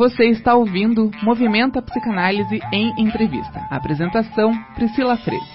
Você está ouvindo Movimenta Psicanálise em Entrevista. Apresentação, Priscila Freire.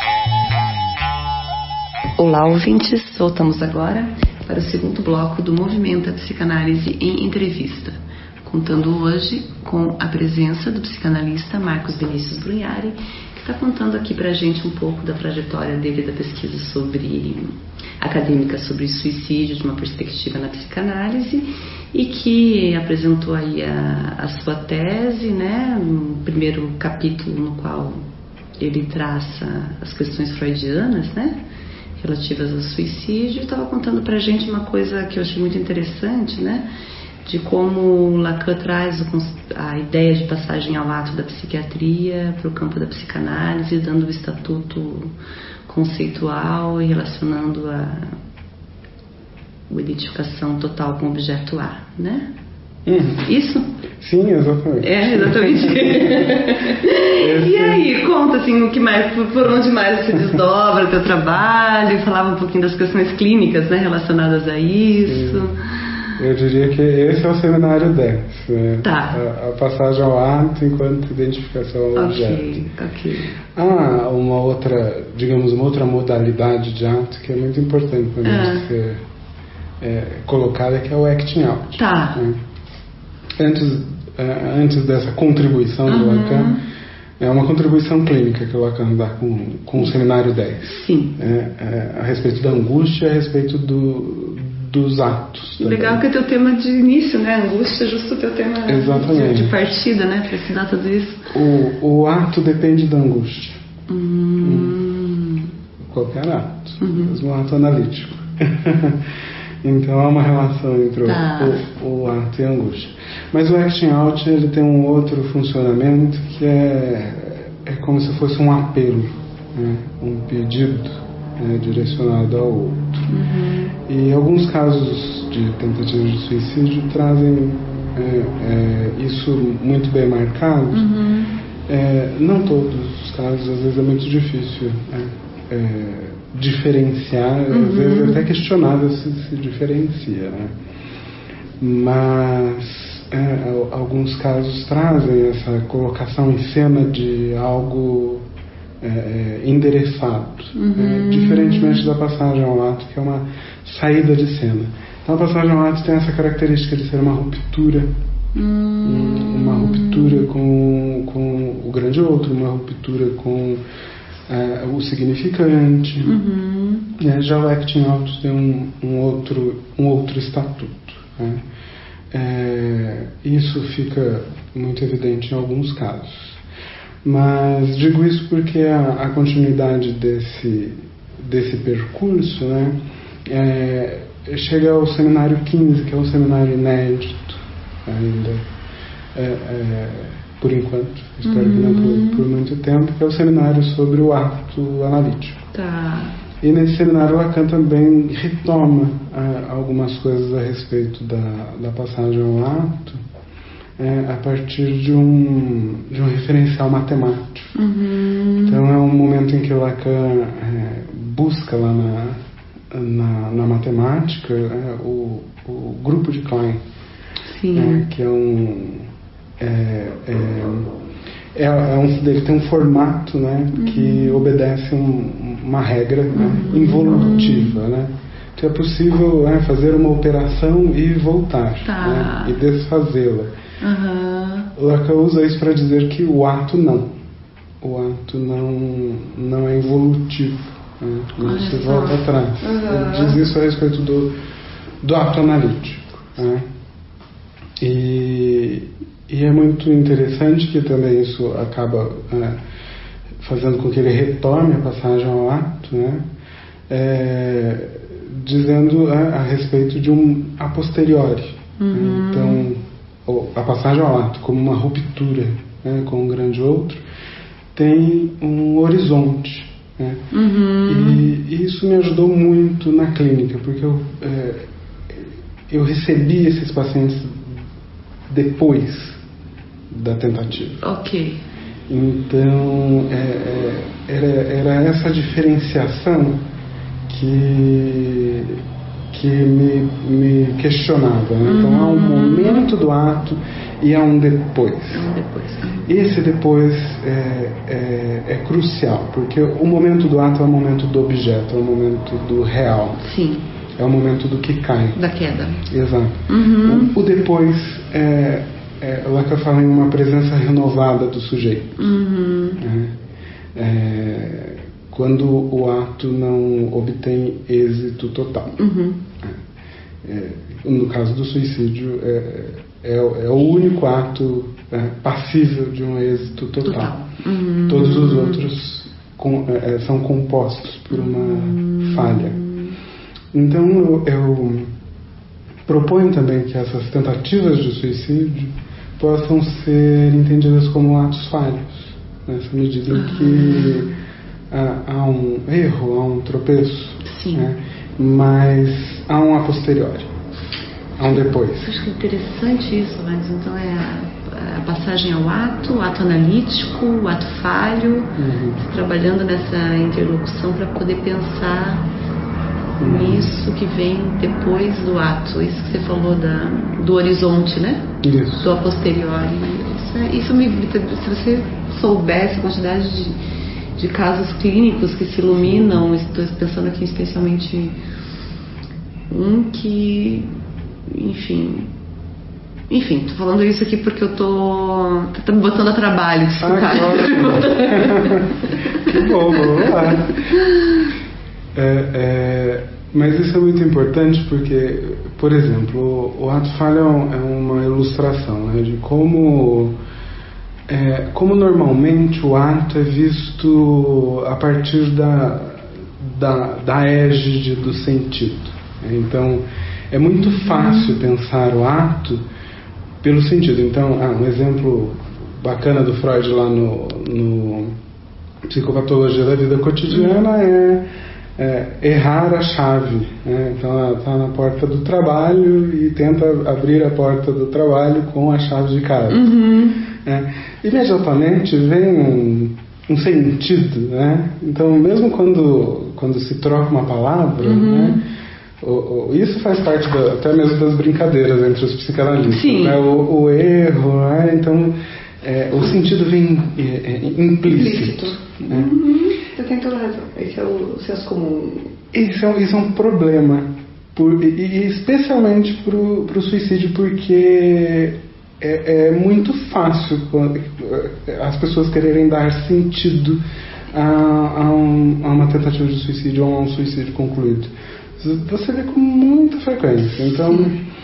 Olá, ouvintes. Voltamos agora para o segundo bloco do Movimenta Psicanálise em Entrevista, contando hoje com a presença do psicanalista Marcos Vinícius Brunhari, que está contando aqui para a gente um pouco da trajetória dele, da pesquisa acadêmica sobre suicídio de uma perspectiva na psicanálise, e que apresentou aí a sua tese, né, no primeiro capítulo, no qual ele traça as questões freudianas, né, relativas ao suicídio. Estava contando para a gente uma coisa que eu achei muito interessante, né, de como Lacan traz a ideia de passagem ao ato da psiquiatria para o campo da psicanálise, dando o estatuto conceitual e relacionando a identificação total com o objeto A, né? Isso? Sim, exatamente. É, exatamente. E aí, conta assim, o que mais, por onde mais se desdobra o teu trabalho, falava um pouquinho das questões clínicas, né, relacionadas a isso. Sim. Eu diria que esse é o seminário 10, né? Tá. A passagem ao ato enquanto identificação ao objeto. Ok. Há uma outra modalidade de ato que é muito importante para mim ser colocada, que é o acting out. Tá. Né? Antes dessa contribuição do Lacan, é uma contribuição clínica que o Lacan dá com o seminário 10. Sim. A respeito da angústia, a respeito dos atos. Legal que é teu tema de início, né? Angústia é justo o teu tema de partida, né? Para estudar tudo isso. O ato depende da angústia. Qualquer ato. Mesmo um ato analítico. Então há uma relação entre o ato e a angústia. Mas o acting out, ele tem um outro funcionamento que é como se fosse um apelo, né? Um pedido direcionado ao outro. E alguns casos de tentativa de suicídio trazem isso muito bem marcado. Não todos os casos, às vezes é muito difícil diferenciar, às vezes é até questionável se diferencia, né? Mas alguns casos trazem essa colocação em cena de algo endereçado, diferentemente da passagem ao ato, que é uma saída de cena. Então a passagem ao ato tem essa característica de ser uma ruptura, uma ruptura com o grande outro, uma ruptura com o significante. Já o acting out tem um outro estatuto, né? Isso fica muito evidente em alguns casos, mas digo isso porque a continuidade desse percurso, né, chega ao seminário 15, que é um seminário inédito ainda, por enquanto, espero que não por muito tempo, que é o seminário sobre o ato analítico. Tá. E nesse seminário Lacan também retoma algumas coisas a respeito da passagem ao ato a partir de um referencial matemático. Então é um momento em que o Lacan busca lá na matemática o grupo de Klein. Sim. Que ele tem um formato, né, que obedece uma regra, né, involutiva, né? Então é possível fazer uma operação e voltar, né, e desfazê-la. O Lacan usa isso para dizer que o ato não é involutivo, né? Não se volta atrás. Ele diz isso a respeito do ato analítico, né? E é muito interessante que também isso acaba fazendo com que ele retome a passagem ao ato, né? Dizendo a respeito de a posteriori. Então, a passagem ao ato como uma ruptura, né, com um grande outro, tem um horizonte, né? E isso me ajudou muito na clínica, porque eu recebi esses pacientes depois da tentativa. Ok. Então era essa diferenciação que que me questionava, né? Então há um momento do ato e há um depois. Esse depois é crucial, porque o momento do ato é o momento do objeto, é o momento do real. Sim. É o momento do que cai. Da queda. Exato. O depois Lacan fala em uma presença renovada do sujeito. Quando o ato não obtém êxito total. No caso do suicídio, é o único ato passível de um êxito total. Todos os outros são compostos por uma falha. Então eu proponho também que essas tentativas de suicídio possam ser entendidas como atos falhos, nessa medida em que há um erro, há um tropeço, né? Mas há um a posteriori, há um depois. Acho que é interessante isso, mas então a passagem ao ato, o ato analítico, o ato falho, trabalhando nessa interlocução para poder pensar nisso que vem depois do ato. Isso que você falou do horizonte, né? Isso. Do a posteriori. Isso se você soubesse a quantidade de casos clínicos que se iluminam, estou pensando aqui especialmente um que, enfim, tô falando isso aqui porque eu tô me botando a trabalho. Que bom, vamos lá. Mas isso é muito importante porque, por exemplo, o ato falho é uma ilustração, né, de como normalmente o ato é visto a partir da égide do sentido. Então, é muito fácil pensar o ato pelo sentido. Então, um exemplo bacana do Freud lá no Psicopatologia da Vida Cotidiana é errar a chave, né? Então ela está na porta do trabalho e tenta abrir a porta do trabalho com a chave de casa. Imediatamente vem um sentido, né? Então mesmo quando se troca uma palavra, né? Isso faz parte até mesmo das brincadeiras entre os psicanalistas, né? O erro, né? Então o sentido vem implícito. Né? Você tem toda razão. Esse é o senso comum. Isso é um problema, e especialmente para o suicídio, porque é muito fácil as pessoas quererem dar sentido a uma tentativa de suicídio ou a um suicídio concluído. Você vê com muita frequência. Então,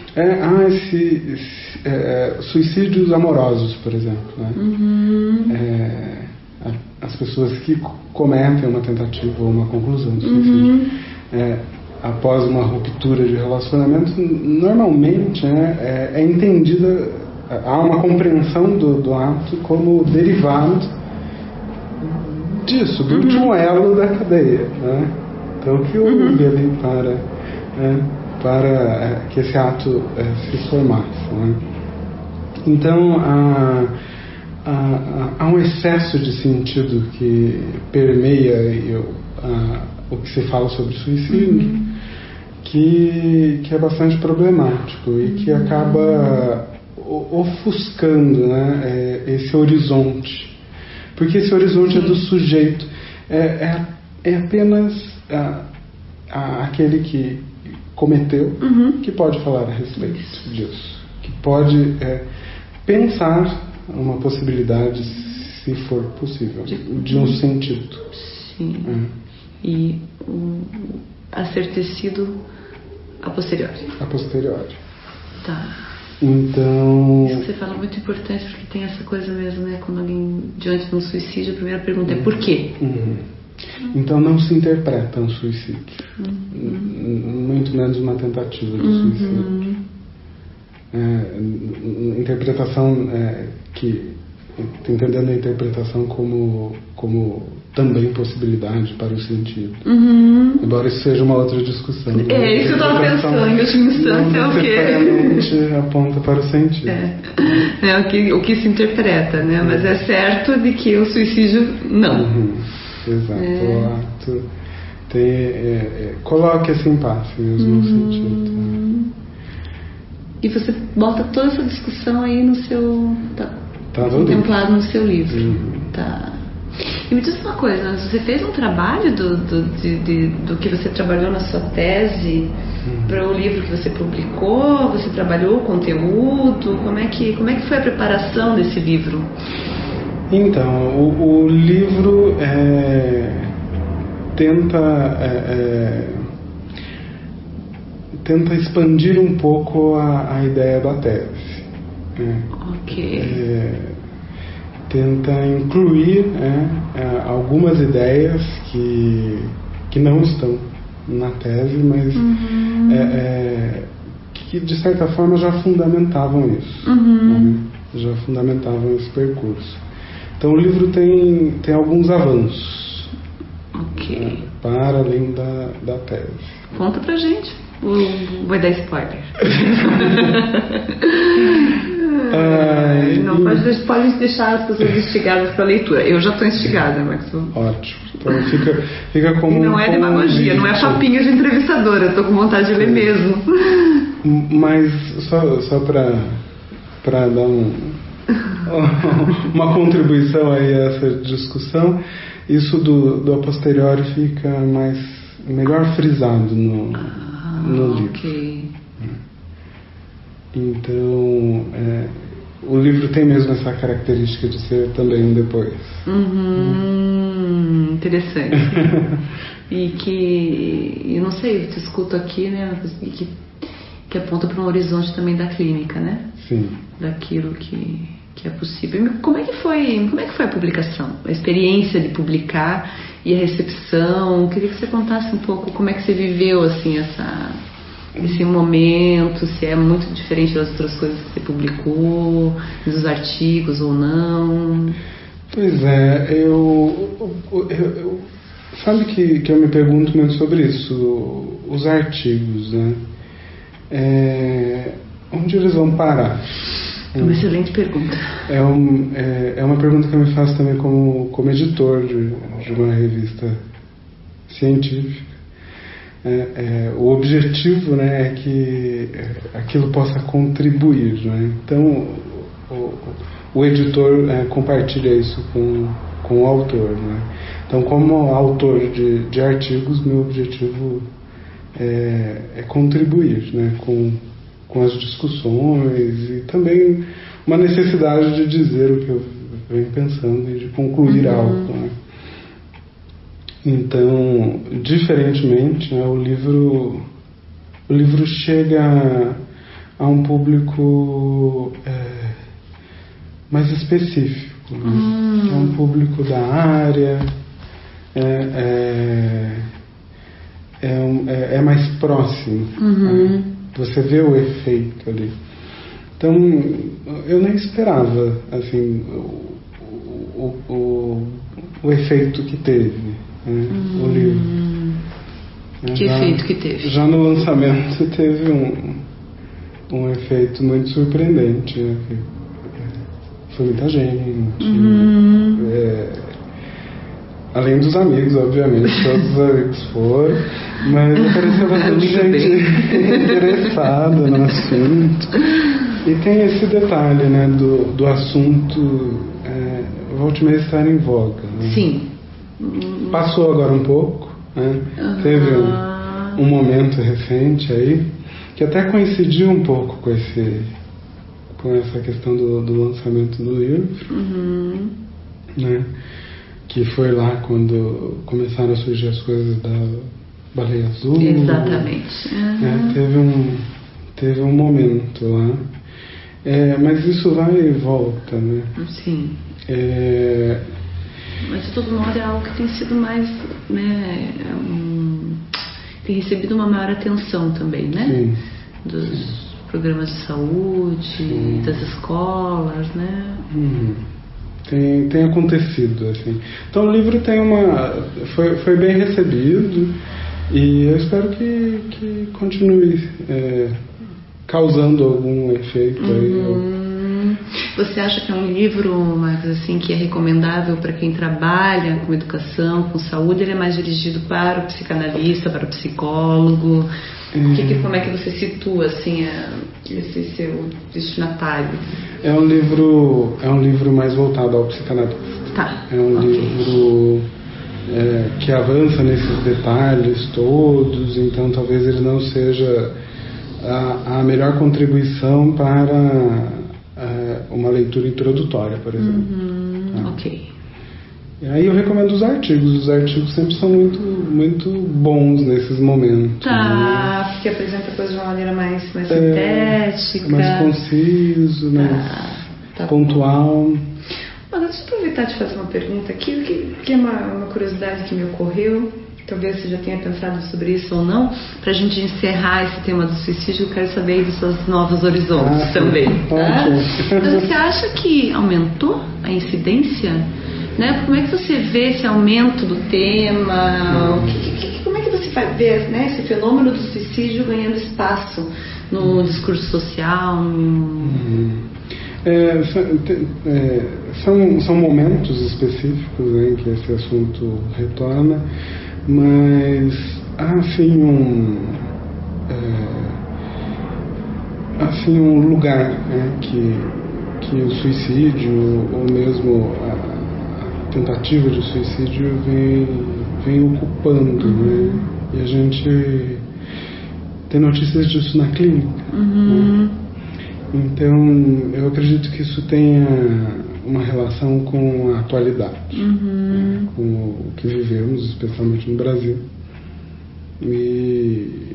suicídios amorosos, por exemplo, né? As pessoas que cometem uma tentativa ou uma conclusão de suicídio após uma ruptura de relacionamento, normalmente é entendida, há uma compreensão do ato como derivado disso, do último elo da cadeia, né? Então, o que houve ali para que esse ato se formasse, né? Então, há um excesso de sentido que permeia o que se fala sobre suicídio, que é bastante problemático e que acaba ofuscando, né, esse horizonte, porque esse horizonte é do sujeito, é apenas aquele que cometeu que pode falar a respeito disso, que pode pensar uma possibilidade, se for possível, de um sentido. Sim. E a ser tecido a posteriori. A posteriori. Tá. Então... Isso que você fala é muito importante, porque tem essa coisa mesmo, né? Quando alguém diante de um suicídio, a primeira pergunta é por quê? Então não se interpreta um suicídio. Muito menos uma tentativa de suicídio. Interpretação entendendo a interpretação como também possibilidade para o sentido. Embora isso seja uma outra discussão. Isso que eu estava pensando, em última instância é o quê? Necessariamente aponta para o sentido. O que se interpreta, né? Mas é certo de que o suicídio não. Exato. O ato coloque esse impasse mesmo no sentido. E você bota toda essa discussão aí no seu... Tá contemplado no seu livro. Tá. E me diz uma coisa, você fez um trabalho do que você trabalhou na sua tese para o livro que você publicou? Você trabalhou o conteúdo? Como é que foi a preparação desse livro? Então, o livro tenta expandir um pouco a ideia da tese. Tenta incluir algumas ideias que não estão na tese, mas que de certa forma já fundamentavam isso, já fundamentavam esse percurso. Então o livro tem alguns avanços para além da tese. Conta pra gente. Vai dar spoiler. Não pode deixar as pessoas instigadas para a leitura. Eu já estou instigada, Max. Ótimo. Então fica como. Não é demagogia, não é papinho de entrevistadora. Eu estou com vontade de ler mesmo. Mas só para dar uma contribuição aí a essa discussão, isso do a posteriori fica melhor frisado no livro. Então, o livro tem mesmo essa característica de ser também um depois. Interessante. Eu não sei, eu te escuto aqui, né? Que aponta para um horizonte também da clínica, né? Sim. Daquilo que é possível. Como é que foi a publicação? A experiência de publicar e a recepção? Eu queria que você contasse um pouco como é que você viveu assim esse momento, se é muito diferente das outras coisas que você publicou, dos artigos ou não. Pois é, eu sabe que eu me pergunto muito sobre isso, os artigos, né? Onde eles vão parar? É uma excelente pergunta. É uma pergunta que eu me faço também como editor de uma revista científica. O objetivo, né, é que aquilo possa contribuir, né? Então o editor compartilha isso com o autor, né? Então, como autor de artigos, meu objetivo é contribuir, né, com as discussões e também uma necessidade de dizer o que eu venho pensando e de concluir algo, né? Então, diferentemente, né, o livro chega a um público mais específico, né? É um público da área, é mais próximo, né? Você vê o efeito ali. Então, eu nem esperava assim o efeito que teve, né, o livro. Que efeito que teve? Já no lançamento teve um efeito muito surpreendente, né? Foi muita gente, além dos amigos, obviamente, todos os amigos foram, mas apareceu bastante gente interessada no assunto. E tem esse detalhe, né, do assunto volte e meia estar em voga, né? Sim. Passou agora um pouco, né? Teve um momento recente aí que até coincidiu um pouco com essa questão do lançamento do livro, né? Que foi lá quando começaram a surgir as coisas da baleia azul. Exatamente. Teve um momento lá. Mas isso vai e volta, né? Sim. Mas de todo modo é algo que tem sido mais, né, tem recebido uma maior atenção também, né? Sim. Dos programas de saúde, das escolas, né? Tem acontecido, assim. Então o livro foi bem recebido e eu espero que continue causando algum efeito aí. Você acha que é um livro, Marcos, assim, que é recomendável para quem trabalha com educação, com saúde? Ele é mais dirigido para o psicanalista, para o psicólogo? Como é que você situa, assim, esse seu destinatário? É um livro mais voltado ao psicanalista. Tá. É um livro que avança nesses detalhes todos, então talvez ele não seja a melhor contribuição para uma leitura introdutória, por exemplo. Ok. E aí eu recomendo os artigos sempre são muito, muito bons nesses momentos. Tá, né? Porque apresenta a coisa de uma maneira mais sintética. Mais conciso, mais pontual. Deixa eu aproveitar de fazer uma pergunta aqui, que é uma curiosidade que me ocorreu. Talvez você já tenha pensado sobre isso ou não. Para a gente encerrar esse tema do suicídio, eu quero saber dos seus novos horizontes também. Tá? Mas você acha que aumentou a incidência? Né? Como é que você vê esse aumento do tema? Como é que você vai ver, né, esse fenômeno do suicídio ganhando espaço no discurso social? São momentos específicos, né, em que esse assunto retorna, mas há assim um lugar, né, que o suicídio ou mesmo a tentativa de suicídio vem ocupando, né? E a gente tem notícias disso na clínica. Né? Então eu acredito que isso tenha uma relação com a atualidade, né? Com o que vivemos, especialmente no Brasil, e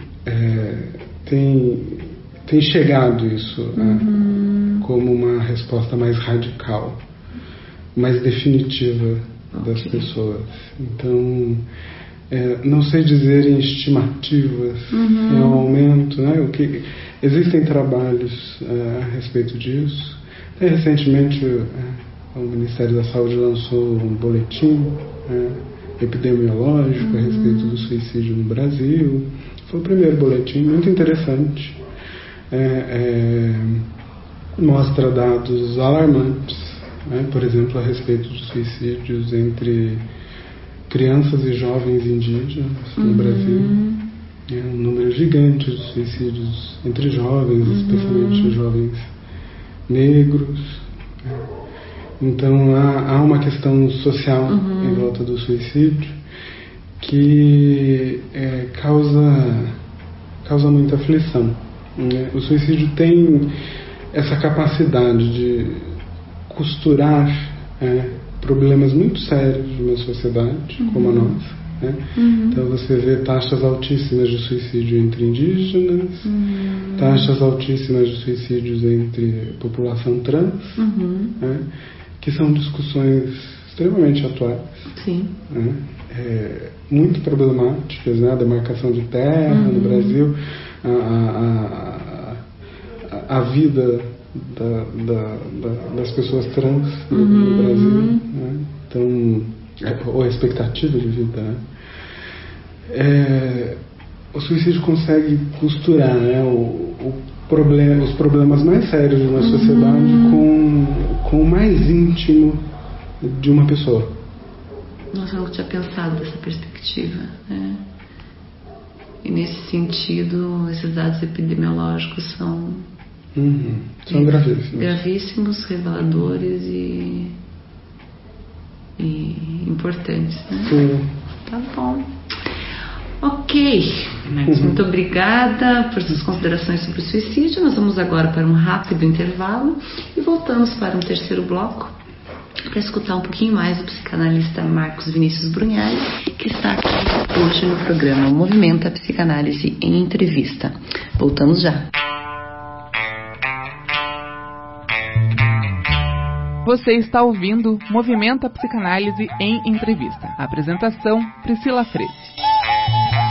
tem chegado isso como uma resposta mais radical, mais definitiva das pessoas. Então, não sei dizer em estimativas se é um aumento, né? Existem trabalhos a respeito disso. Recentemente, o Ministério da Saúde lançou um boletim epidemiológico a respeito do suicídio no Brasil. Foi o primeiro boletim, muito interessante. Mostra dados alarmantes. Por exemplo, a respeito de suicídios entre crianças e jovens indígenas no Brasil. Um número gigante de suicídios entre jovens, especialmente jovens negros. Então há uma questão social em volta do suicídio que causa muita aflição. O suicídio tem essa capacidade de costurar problemas muito sérios de uma sociedade como a nossa. Então você vê taxas altíssimas de suicídio entre indígenas, taxas altíssimas de suicídios entre população trans, que são discussões extremamente atuais, muito problemáticas, né? A demarcação de terra no Brasil, a vida das pessoas trans no Brasil, né? Então, ou a expectativa de vida, né? O suicídio consegue costurar, né, os problemas mais sérios de uma sociedade com o mais íntimo de uma pessoa. Nossa, eu não tinha pensado dessa perspectiva, né? E nesse sentido, esses dados epidemiológicos são gravíssimos, reveladores e importantes, né? Sim. Tá bom. Ok, Marcos, muito obrigada por suas considerações sobre o suicídio. Nós vamos agora para um rápido intervalo e voltamos para um terceiro bloco para escutar um pouquinho mais do psicanalista Marcos Vinícius Brunhali, que está aqui hoje no programa Movimenta a Psicanálise em Entrevista. Voltamos já. Você está ouvindo Movimenta a Psicanálise em Entrevista. Apresentação: Priscila Freire.